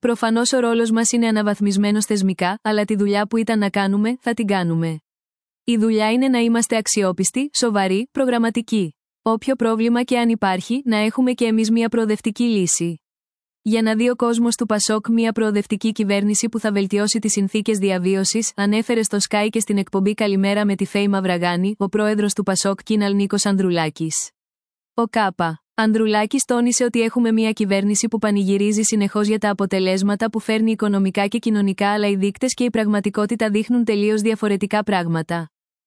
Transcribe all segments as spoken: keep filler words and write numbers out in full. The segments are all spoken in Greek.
Προφανώς ο ρόλος μας είναι αναβαθμισμένος θεσμικά, αλλά τη δουλειά που ήταν να κάνουμε, θα την κάνουμε. Η δουλειά είναι να είμαστε αξιόπιστοι, σοβαροί, προγραμματικοί. Όποιο πρόβλημα και αν υπάρχει, να έχουμε και εμείς μια προοδευτική λύση. Για να δει ο κόσμος του Πασόκ μια προοδευτική κυβέρνηση που θα βελτιώσει τις συνθήκες διαβίωσης, ανέφερε στο Sky και στην εκπομπή Καλημέρα με τη Φέη Μαυραγάνη, ο πρόεδρος του Πασόκ Κίναλ Νίκος Ανδρουλάκης. Ο Κάπα. Ανδρουλάκης τόνισε ότι έχουμε μια κυβέρνηση που πανηγυρίζει συνεχώς για τα αποτελέσματα που φέρνει οικονομικά και κοινωνικά, αλλά οι δείκτες και η πραγματικότητα δείχνουν τελείως διαφορετικά πράγματα.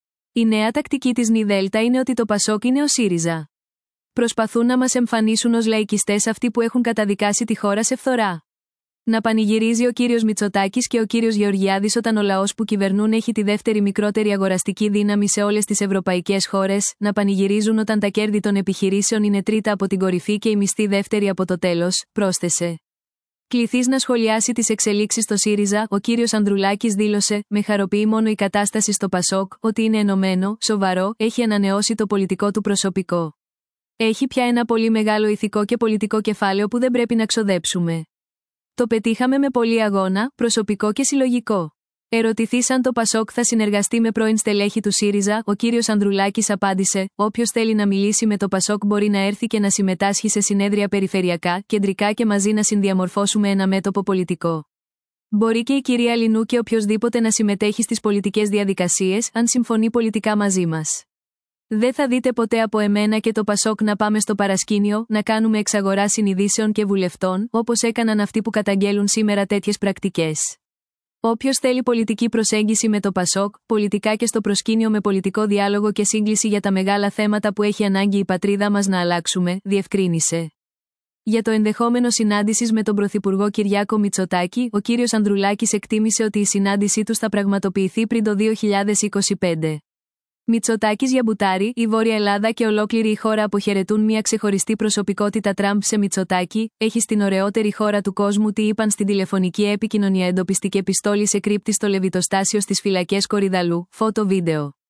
Η νέα τακτική της ΝΙΔΕΛΤΑ είναι ότι το Πασόκ είναι ο ΣΥΡΙΖΑ. Προσπαθούν να μας εμφανίσουν ως λαϊκιστές αυτοί που έχουν καταδικάσει τη χώρα σε φθορά. Να πανηγυρίζει ο κύριος Μητσοτάκης και ο κύριος Γεωργιάδης όταν ο λαός που κυβερνούν έχει τη δεύτερη μικρότερη αγοραστική δύναμη σε όλες τις ευρωπαϊκές χώρες, να πανηγυρίζουν όταν τα κέρδη των επιχειρήσεων είναι τρίτα από την κορυφή και η μισθή δεύτερη από το τέλος, πρόσθεσε. Κληθείς να σχολιάσει τις εξελίξεις στο ΣΥΡΙΖΑ, ο κύριος Ανδρουλάκης δήλωσε: «Με χαροποιεί μόνο η κατάσταση στο Πασόκ, ότι είναι ενωμένο, σοβαρό, έχει ανανεώσει το πολιτικό του προσωπικό. Έχει πια ένα πολύ μεγάλο ηθικό και πολιτικό κεφάλαιο που δεν πρέπει να ξοδέψουμε. Το πετύχαμε με πολύ αγώνα, προσωπικό και συλλογικό». Ερωτηθείς αν το Πασόκ θα συνεργαστεί με πρώην στελέχη του ΣΥΡΙΖΑ, ο κύριος Ανδρουλάκης απάντησε: «Όποιος θέλει να μιλήσει με το Πασόκ μπορεί να έρθει και να συμμετάσχει σε συνέδρια περιφερειακά, κεντρικά και μαζί να συνδιαμορφώσουμε ένα μέτωπο πολιτικό. Μπορεί και η κυρία Λινού και οποιοσδήποτε να συμμετέχει στις πολιτικές διαδικασίες, αν συμφωνεί πολιτικά μαζί μας. Δεν θα δείτε ποτέ από εμένα και το Πασόκ να πάμε στο παρασκήνιο, να κάνουμε εξαγορά συνειδήσεων και βουλευτών, όπως έκαναν αυτοί που καταγγέλουν σήμερα τέτοιες πρακτικές. Όποιος θέλει πολιτική προσέγγιση με το Πασόκ, πολιτικά και στο προσκήνιο με πολιτικό διάλογο και σύγκληση για τα μεγάλα θέματα που έχει ανάγκη η πατρίδα μας να αλλάξουμε», διευκρίνησε. Για το ενδεχόμενο συνάντησης με τον Πρωθυπουργό Κυριάκο Μητσοτάκη, ο κύριος Ανδρουλάκης εκτίμησε ότι η συνάντησή τους θα πραγματοποιηθεί πριν το δύο χιλιάδες είκοσι πέντε. Μητσοτάκης για Μπουτάρη, η Βόρεια Ελλάδα και ολόκληρη η χώρα αποχαιρετούν μια ξεχωριστή προσωπικότητα Τραμπ σε Μητσοτάκη, έχει στην ωραιότερη χώρα του κόσμου τι είπαν στην τηλεφωνική επικοινωνία εντοπιστική επιστόλη σε κρύπτη στο Λεβιτοστάσιο στις φυλακές Κορυδαλού, φώτο βίντεο.